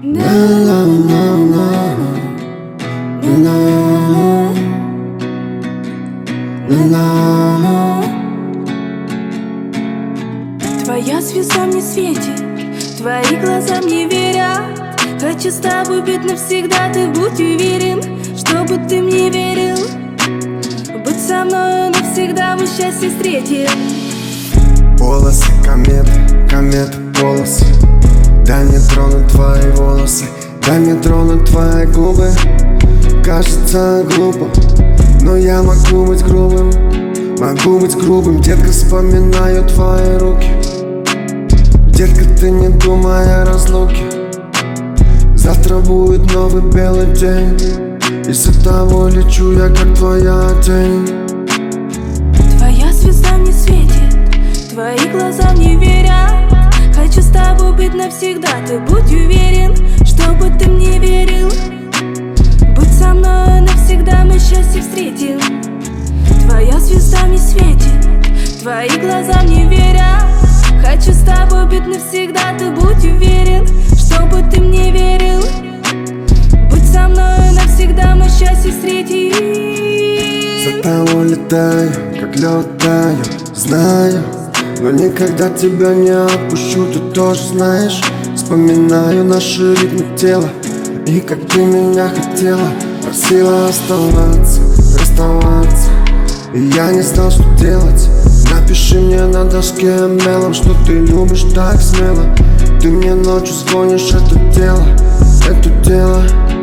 Твоя звезда мне светит, твои глаза мне верят. Хочу с тобой быть навсегда, ты будь уверен, чтобы ты мне верил. Будь со мной навсегда, мы счастье встретим. Волосы кометы, кометы полосы. Дай мне тронуть твои волосы, дай мне тронуть твои губы. Кажется глупо, но я могу быть грубым. Могу быть грубым, детка, вспоминаю твои руки. Детка, ты не думай о разлуке. Завтра будет новый белый день. Из-за того лечу я, как твоя тень. Твоя звезда мне светит, твои глаза мне верят. Хочу с тобой быть навсегда, ты будь уверен, чтобы ты мне верил. Будь со мной навсегда, мы счастье встретим. Твоя звезда мне светит, твои глаза мне верят. Хочу с тобой быть навсегда, ты будь уверен, чтобы ты мне верил. Будь со мной навсегда, мы счастье встретим. За тобой летаю, как лед таю, знаю, но никогда тебя не отпущу, ты тоже знаешь. Вспоминаю наши ритмы тела и как ты меня хотела. Просила оставаться, расставаться, и я не знал, что делать. Напиши мне на доске мелом, что ты любишь так смело. Ты мне ночью звонишь, это дело, это дело.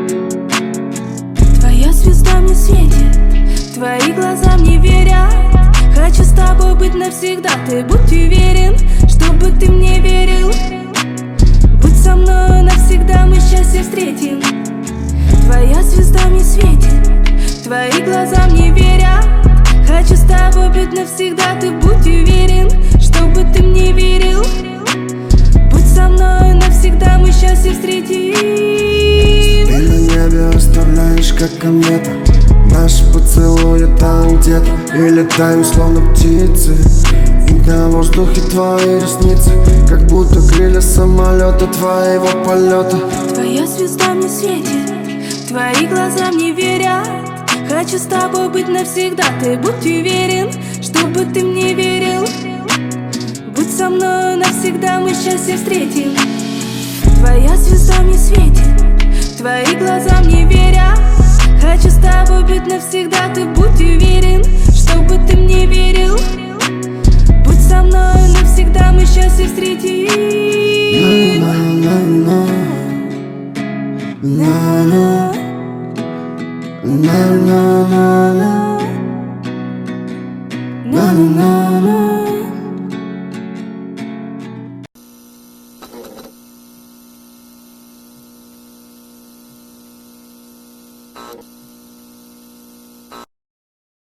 Твоя звезда мне светит, твои глаза мне верят. Хочу с тобой быть навсегда, ты будь уверен, чтобы ты мне верил. Будь со мной навсегда, мы счастье встретим. Твоя звезда мне светит, твои глаза мне верят. Хочу с тобой быть навсегда, ты будь уверен, чтобы ты мне верил. Будь со мной навсегда, мы счастье встретим. Ты на небе оставляешь, как комета. Наши поцелуи там где-то и летаем, словно птицы. И на воздухе твои ресницы, как будто крылья самолета твоего полета. Твоя звезда мне светит, твои глаза мне верят. Хочу с тобой быть навсегда, ты будь уверен, чтобы ты мне верил. Будь со мной навсегда, мы счастье встретим. Твоя звезда мне светит, твои глаза мне верят. Хочу с тобой быть навсегда, ты будь уверен, чтобы ты мне верил. Будь со мной навсегда, мы счастье встретим.